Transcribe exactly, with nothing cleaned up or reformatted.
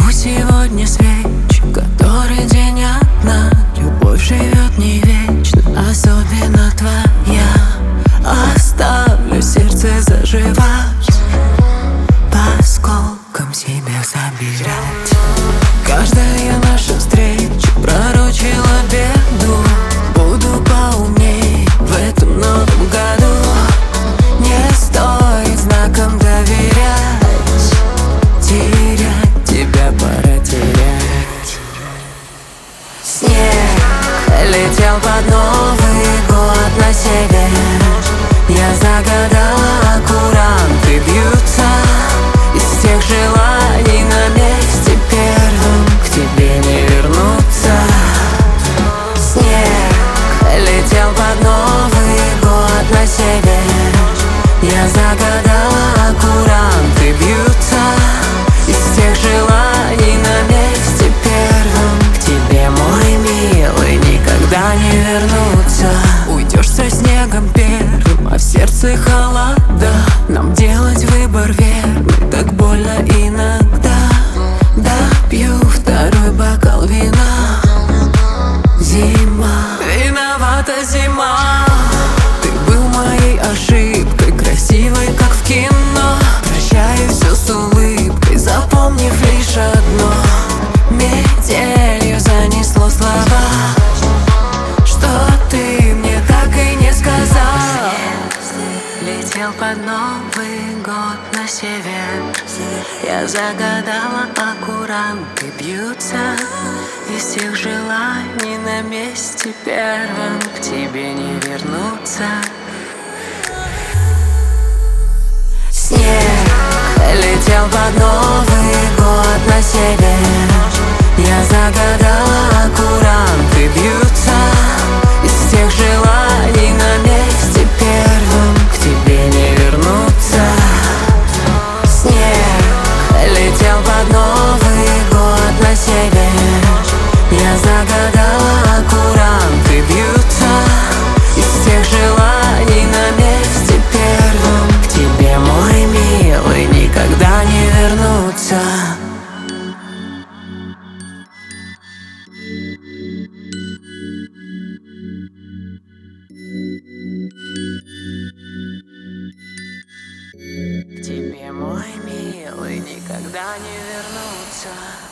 Пусть сегодня свеч, который день одна. Любовь живет не вечно, особенно твоя. Оставлю сердце заживать, по осколкам себя собирать. Каждая наша встреча пророчила беду. Буду поумней в этом новом году. Не стоит знаком доверять, терять тебя пора терять. Снег летел под Новый год на север. Я загадала, куранты бьются. Из всех желаний на месте первым к тебе не вернуться. Снег летел под Новый год на север. Я загадала, куранты бьются. Из всех желаний на месте первым к тебе, мой милый, никогда не вернуться. Уйдешь со снегом первым, а в сердце холода. Нам делать выбор верный, так больно иногда. Допью второй бокал вина. Зима, виновата зима. Ты был моей ошибкой, красивой, как в кино. Прощаю все с улыбкой, запомнив лишь одно: метелью занесло слова, что ты мне так и не сказал. Летел под Новый год на север. Я загадала, а куранты бьются. Из всех желаний на месте первым к тебе не вернуться. Снег летел под Новый год на север. Я загадала, куранты бьются. Из всех желаний на месте первым к тебе не вернуться. Снег летел под Новый год на север. Я загадала, куранты бьются. Из всех желаний на месте первым к тебе, мой милый, никогда не вернуться. К тебе, мой милый, никогда не вернуться.